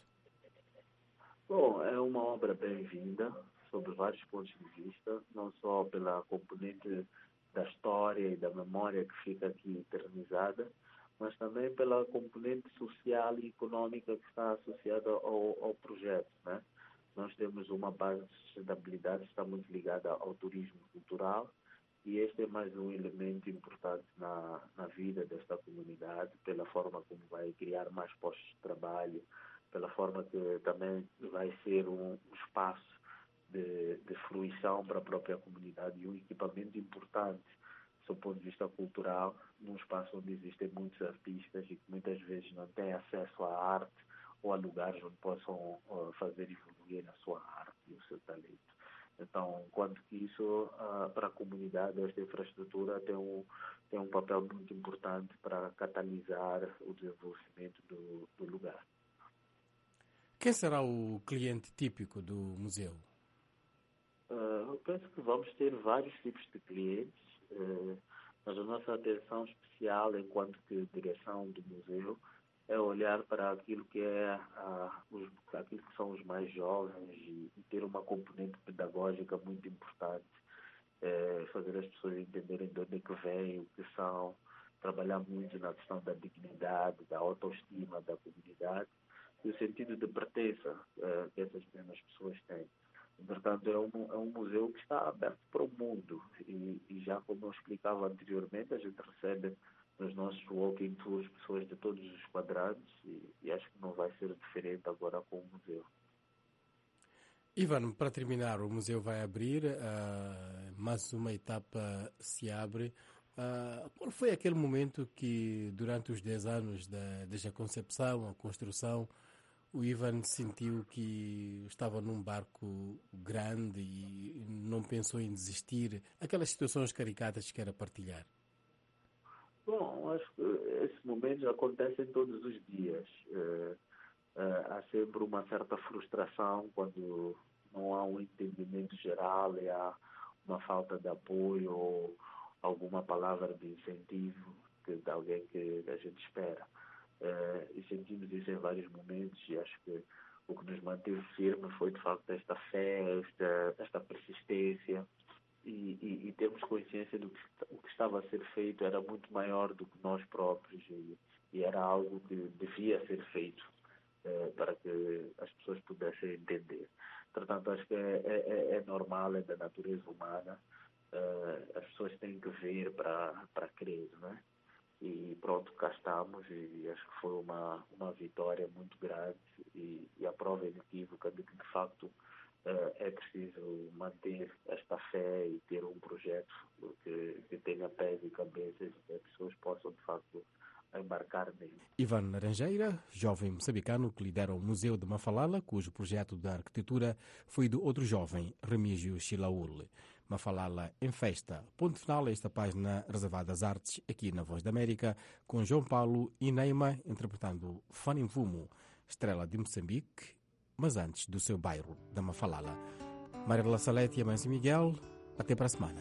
Bom, é uma obra bem-vinda, sob vários pontos de vista, não só pela componente da história e da memória que fica aqui eternizada, mas também pela componente social e econômica que está associada ao projeto, né? Nós temos uma base de sustentabilidade que está muito ligada ao turismo cultural e este é mais um elemento importante na vida desta comunidade, pela forma como vai criar mais postos de trabalho, pela forma que também vai ser um espaço de fruição para a própria comunidade e um equipamento importante do ponto de vista cultural, num espaço onde existem muitos artistas e que muitas vezes não têm acesso à arte ou a lugares onde possam fazer evoluir a sua arte e o seu talento. Então, enquanto que isso, para a comunidade, esta infraestrutura tem um papel muito importante para catalisar o desenvolvimento do lugar. Quem será o cliente típico do museu? Eu penso que vamos ter vários tipos de clientes, mas a nossa atenção especial, enquanto que direção do museu, é olhar para aquilo que aquilo que são os mais jovens e ter uma componente pedagógica muito importante, fazer as pessoas entenderem de onde é que vêm, o que são, trabalhar muito na questão da dignidade, da autoestima da comunidade e o sentido de pertença que essas mesmas pessoas têm. Portanto, é um museu que está aberto para o mundo e já como eu explicava anteriormente, a gente recebe nos nossos walking tours pessoas de todos os quadrantes e acho que não vai ser diferente agora com o museu. Ivan, para terminar, o museu vai abrir, mais uma etapa se abre. Qual foi aquele momento que, durante os 10 anos desde a concepção, a construção, o Ivan sentiu que estava num barco grande e não pensou em desistir? Aquelas situações caricatas que quer partilhar. Bom, acho que esses momentos acontecem todos os dias. Há sempre uma certa frustração quando não há um entendimento geral e há uma falta de apoio ou alguma palavra de incentivo de alguém que a gente espera. E sentimos isso em vários momentos e acho que o que nos manteve firme foi de facto esta fé, esta persistência e termos consciência do que o que estava a ser feito era muito maior do que nós próprios e era algo que devia ser feito para que as pessoas pudessem entender. Portanto, acho que é normal, é da natureza humana, as pessoas têm que ver para crer, não é? E pronto, cá estamos, e acho que foi uma vitória muito grande e a prova inequívoca de que, de facto, é preciso manter esta fé e ter um projeto que tenha pés e cabeças e que as pessoas possam, de facto, embarcar nele. Ivan Laranjeira, jovem moçambicano que lidera o Museu de Mafalala, cujo projeto de arquitetura foi do outro jovem, Remígio Chilaúl. Mafalala em festa. Ponto final a esta página reservada às artes, aqui na Voz da América, com João Paulo e Neima interpretando Fanimvumo, estrela de Moçambique, mas antes do seu bairro da Mafalala. Mariela Salete e Amancio Miguel, até para a semana.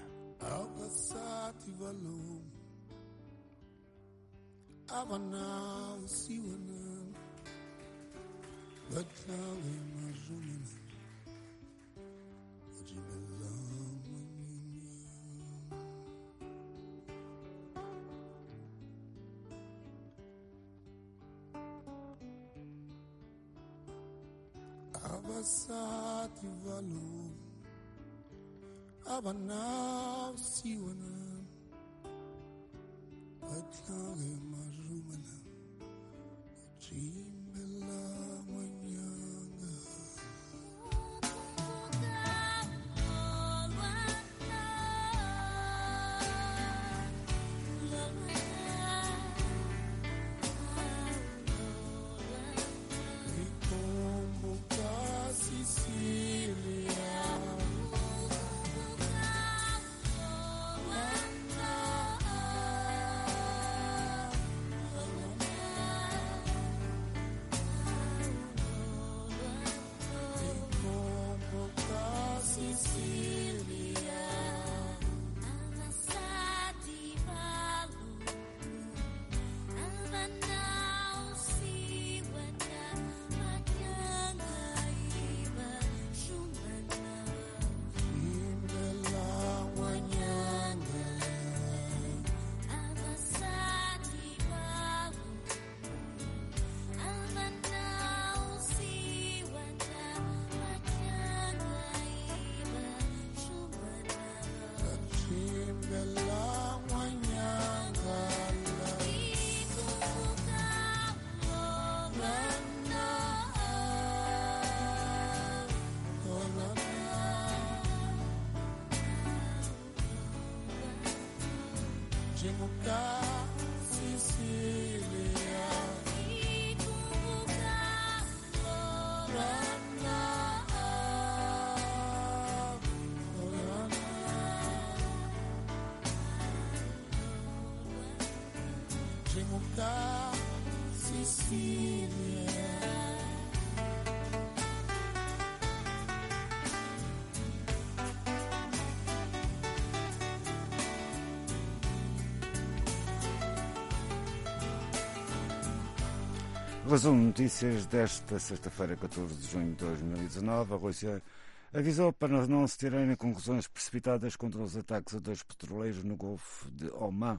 Abasati valo abanao siwana atlage marumala jimbela manyanga Resumo de notícias desta sexta-feira, 14 de junho de 2019. A Rússia avisou para não se tirarem conclusões precipitadas contra os ataques a 2 petroleiros no Golfo de Oman.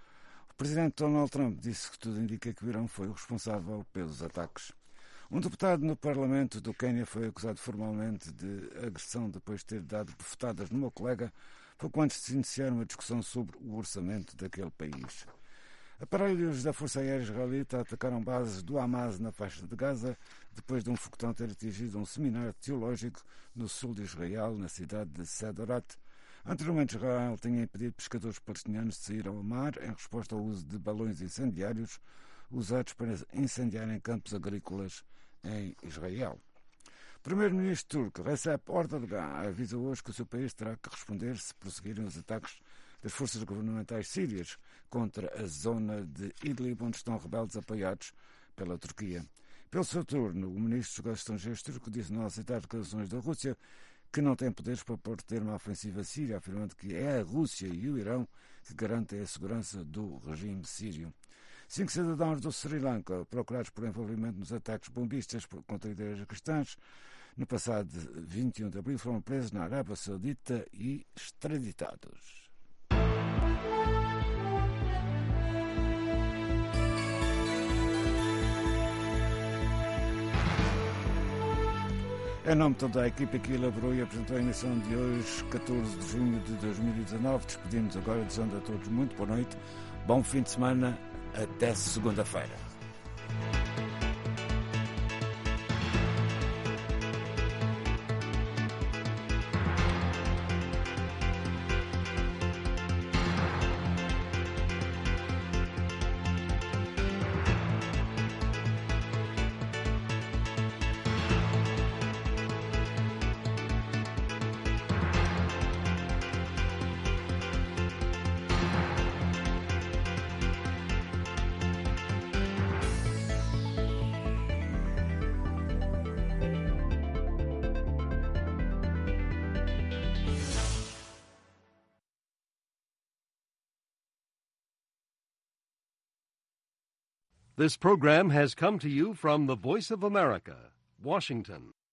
O presidente Donald Trump disse que tudo indica que o Irão foi o responsável pelos ataques. Um deputado no Parlamento do Quênia foi acusado formalmente de agressão depois de ter dado bofetadas no meu colega pouco antes de se iniciar uma discussão sobre o orçamento daquele país. Aparelhos da Força Aérea Israelita atacaram bases do Hamas na faixa de Gaza depois de um foguetão ter atingido um seminário teológico no sul de Israel, na cidade de Sedorat. Anteriormente, Israel tinha impedido pescadores palestinianos de sair ao mar em resposta ao uso de balões incendiários usados para incendiarem campos agrícolas em Israel. O primeiro-ministro turco Recep Erdogan avisa hoje que o seu país terá que responder se prosseguirem os ataques das forças governamentais sírias contra a zona de Idlib, onde estão rebeldes apoiados pela Turquia. Pelo seu turno, o ministro dos Negócios Estrangeiros turco disse não aceitar declarações da Rússia que não tem poderes para pôr termo à ofensiva síria, afirmando que é a Rússia e o Irão que garantem a segurança do regime sírio. 5 cidadãos do Sri Lanka, procurados por envolvimento nos ataques bombistas contra igrejas cristãs, no passado 21 de abril, foram presos na Arábia Saudita e extraditados. Em nome de toda a equipe que elaborou e apresentou a emissão de hoje, 14 de junho de 2019, despedimos agora, desejando a todos muito boa noite, bom fim de semana. Até segunda-feira. This program has come to you from the Voice of America, Washington.